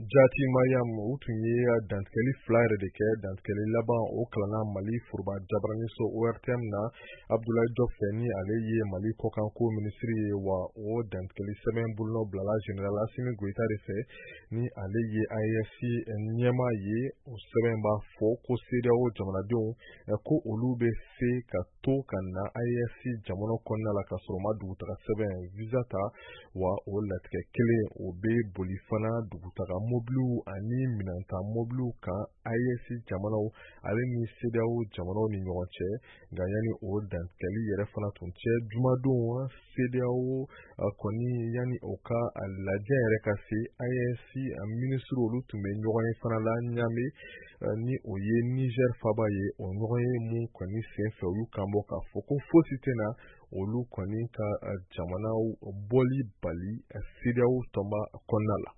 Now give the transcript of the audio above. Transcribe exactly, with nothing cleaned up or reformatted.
Jati Mariam u tun ye dantigɛli fila yɛrɛ de kɛ dantigɛli laban o kalanna Mali foroba jabaraniso O R T M na Abdoulaye Diop fɛ ni ale ye Mali kɔkanko minisiri ye wa o dantigɛli sɛbɛn bolonɔ bilala Général Assimi Goïta de fɛ ni ale ye A E S ɲɛmaa ye o sɛbɛn b'a fɔ ko CEDEAO jamanadenw ko olu bɛ se ka to ka na A E S jamana kɔnɔna la ka sɔrɔ ma dugutaga sɛbɛn visa ta wa o latigɛ kelen o bɛ boli fana dugutaga mobiliw ani minɛnta mobiliw kan A E S jamanaw ale ni CEDEAO jamanaw ni ɲɔgɔn cɛ nka yanni o dantigɛli yɛrɛ fana tun cɛ jumadon CEDEAO kɔni yanni o ka lajɛ yɛrɛ ka se A E S minisiri olu tun bɛ ɲɔgɔn ye fana la ɲame ni o ye Niger faba ye o ɲɔgɔn ye mun kɔni sen fɛ olu kan bɔ k'a fɔ ko fosi tɛna olu kɔni ka jamanaw bɔli bali CEDEAO tɔnba kɔnɔna la.